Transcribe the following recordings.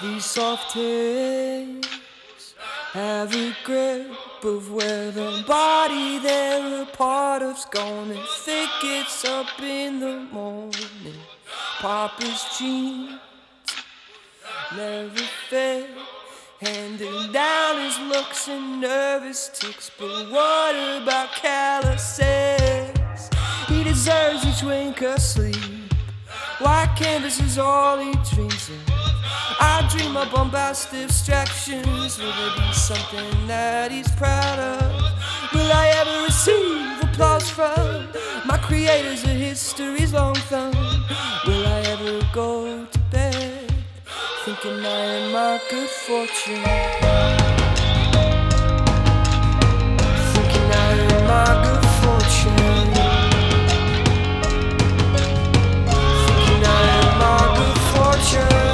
These soft hands have a grip of where the body they're a part of's gone, and think it's up in the morning. Papa's jeans never fit, handing down his looks and nervous ticks. But what about calluses? He deserves each wink of sleep. White canvas is all he dreams of. I dream of bombastic abstractions. Will there be something that he's proud of? Will I ever receive applause from my creators of history's long thumb? Will I ever go to bed thinking I am my good fortune? Thinking I am my good fortune. Thinking I am my good fortune.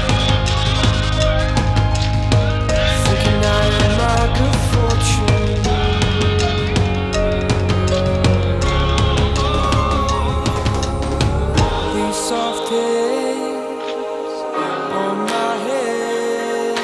Soft haze on my head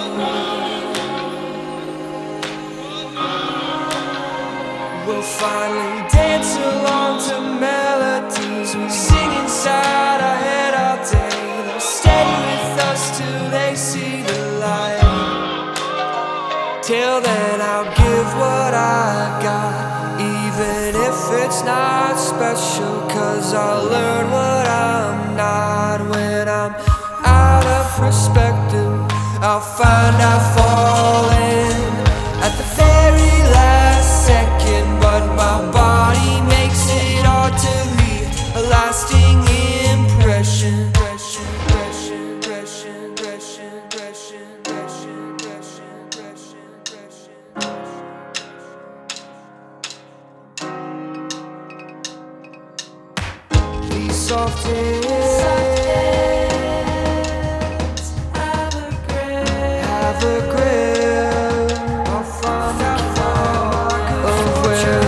we'll finally dance along to melodies we sing inside our head all day. They'll stay with us till they see the light. Till then I'll give what I got, even if it's not special, 'cause I'll learn what I'm not. When I'm out of perspective, I'll find I've fallen at the very last second, but my body makes it hard to leave a lasting impression. These soft hands have a grip. I'll find out of where